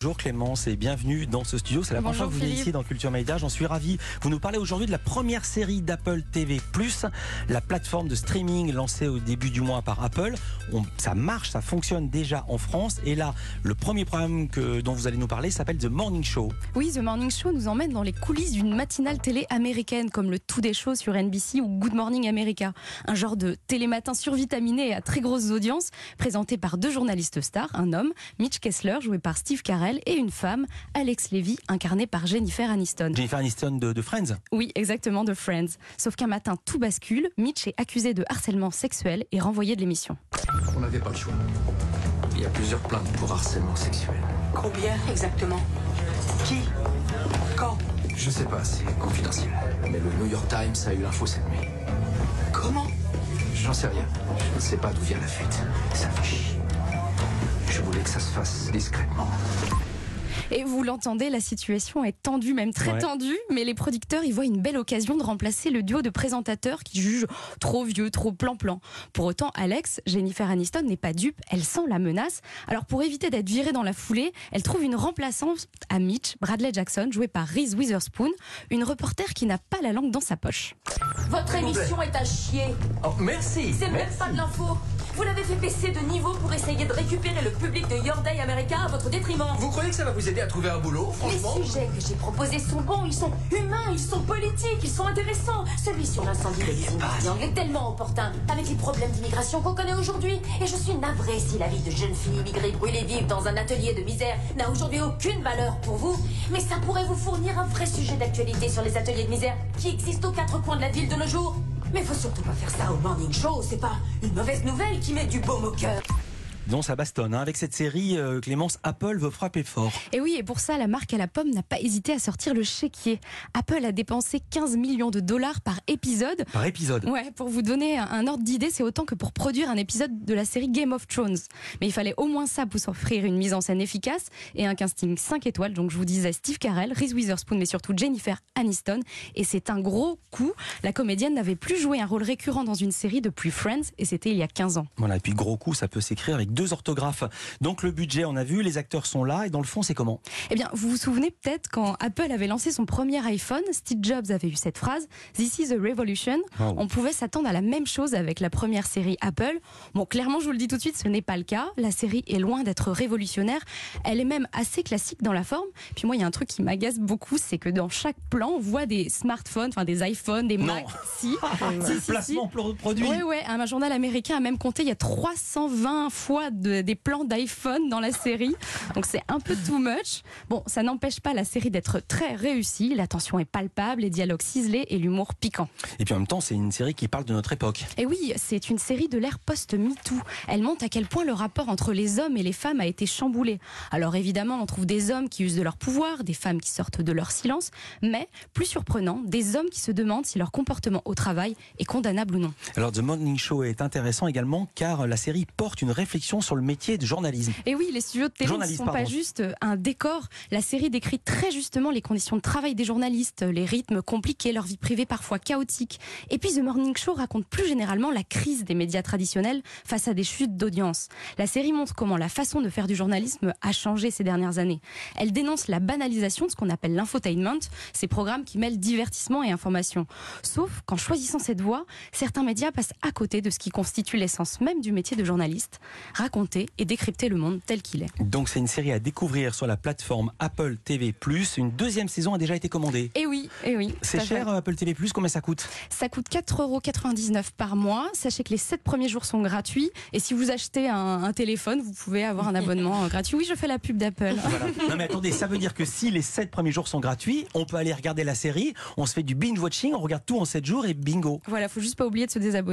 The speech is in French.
Bonjour Clémence et bienvenue dans ce studio. C'est la première fois que vous venez ici dans Culture Média. J'en suis ravi. Vous nous parlez aujourd'hui de la première série d'Apple TV+, la plateforme de streaming lancée au début du mois par Apple. Ça marche, ça fonctionne déjà en France. Et là, le premier programme dont vous allez nous parler s'appelle The Morning Show. Oui, The Morning Show nous emmène dans les coulisses d'une matinale télé américaine comme le Today Show sur NBC ou Good Morning America. Un genre de télématin survitaminé et à très grosses audiences, présenté par deux journalistes stars, un homme, Mitch Kessler, joué par Steve Carell, et une femme, Alex Levy, incarnée par Jennifer Aniston. Jennifer Aniston de Friends. Oui, exactement, de Friends. Sauf qu'un matin, tout bascule. Mitch est accusé de harcèlement sexuel et renvoyé de l'émission. On n'avait pas le choix. Il y a plusieurs plaintes pour harcèlement sexuel. Combien exactement? Qui? Quand? Je sais pas, c'est confidentiel. Mais le New York Times a eu l'info cette nuit. Comment? J'en sais rien. Je ne sais pas d'où vient la fuite. Ça fait chier. Je voulais que ça se fasse discrètement. Et vous l'entendez, la situation est tendue, même très tendue, mais les producteurs y voient une belle occasion de remplacer le duo de présentateurs qui jugent trop vieux, trop plan-plan. Pour autant, Alex, Jennifer Aniston, n'est pas dupe, elle sent la menace. Alors pour éviter d'être virée dans la foulée, elle trouve une remplaçante à Mitch, Bradley Jackson, jouée par Reese Witherspoon, une reporter qui n'a pas la langue dans sa poche. Votre émission est à chier. Oh, merci. C'est même pas de l'info. Vous l'avez fait baisser de niveau pour essayer de récupérer le public de Your Day America à votre détriment. Vous croyez que ça va vous aider à trouver un boulot, franchement? Les sujets que j'ai proposés sont bons, ils sont humains, ils sont politiques, ils sont intéressants. Celui sur l'incendie de Xinjiang est tellement opportun avec les problèmes d'immigration qu'on connaît aujourd'hui. Et je suis navrée si la vie de jeune fille immigrée brûlée vive dans un atelier de misère n'a aujourd'hui aucune valeur pour vous. Mais ça pourrait vous fournir un vrai sujet d'actualité sur les ateliers de misère qui existent aux quatre coins de la ville de nos jours. Mais faut surtout pas faire ça au Morning Show, c'est pas une mauvaise nouvelle qui met du baume au cœur. Non, ça bastonne. Avec cette série, Clémence, Apple veut frapper fort. Et oui, et pour ça, la marque à la pomme n'a pas hésité à sortir le chéquier. Apple a dépensé 15 millions de dollars par épisode. Par épisode? Ouais, pour vous donner un ordre d'idée, c'est autant que pour produire un épisode de la série Game of Thrones. Mais il fallait au moins ça pour s'offrir une mise en scène efficace et un casting 5 étoiles. Donc je vous disais Steve Carell, Reese Witherspoon, mais surtout Jennifer Aniston. Et c'est un gros coup. La comédienne n'avait plus joué un rôle récurrent dans une série depuis Friends, et c'était il y a 15 ans. Voilà, et puis gros coup, ça peut s'écrire avec 2 orthographes. Donc le budget, on a vu, les acteurs sont là, et dans le fond, c'est comment? Eh bien, vous vous souvenez peut-être quand Apple avait lancé son premier iPhone, Steve Jobs avait eu cette phrase « This is a revolution ». On pouvait s'attendre à la même chose avec la première série Apple. Bon, clairement, je vous le dis tout de suite, ce n'est pas le cas. La série est loin d'être révolutionnaire. Elle est même assez classique dans la forme. Puis moi, il y a un truc qui m'agace beaucoup, c'est que dans chaque plan, on voit des smartphones, enfin des iPhones, des Macs. Si. Placement produit. Oui, un journal américain a même compté, il y a 320 fois des plans d'iPhone dans la série. Donc c'est un peu too much. Bon, ça n'empêche pas la série d'être très réussie. La tension est palpable, les dialogues ciselés et l'humour piquant. Et puis en même temps, c'est une série qui parle de notre époque. Et oui, c'est une série de l'ère post-MeToo. Elle montre à quel point le rapport entre les hommes et les femmes a été chamboulé. Alors évidemment, on trouve des hommes qui usent de leur pouvoir, des femmes qui sortent de leur silence, mais plus surprenant, des hommes qui se demandent si leur comportement au travail est condamnable ou non. Alors The Morning Show est intéressant également car la série porte une réflexion sur le métier de journalisme. Et oui, les studios de télé ne sont pas juste un décor. La série décrit très justement les conditions de travail des journalistes, les rythmes compliqués, leur vie privée parfois chaotique. Et puis The Morning Show raconte plus généralement la crise des médias traditionnels face à des chutes d'audience. La série montre comment la façon de faire du journalisme a changé ces dernières années. Elle dénonce la banalisation de ce qu'on appelle l'infotainment, ces programmes qui mêlent divertissement et information. Sauf qu'en choisissant cette voie, certains médias passent à côté de ce qui constitue l'essence même du métier de journaliste, raconter et décrypter le monde tel qu'il est. Donc c'est une série à découvrir sur la plateforme Apple TV+. Une deuxième saison a déjà été commandée. Et oui. C'est cher Apple TV+, combien ça coûte? Ça coûte 4,99 € par mois. Sachez que les 7 premiers jours sont gratuits. Et si vous achetez un téléphone, vous pouvez avoir un abonnement gratuit. Oui, je fais la pub d'Apple. Voilà. Non mais attendez, ça veut dire que si les 7 premiers jours sont gratuits, on peut aller regarder la série, on se fait du binge-watching, on regarde tout en 7 jours et bingo. Voilà, faut juste pas oublier de se désabonner.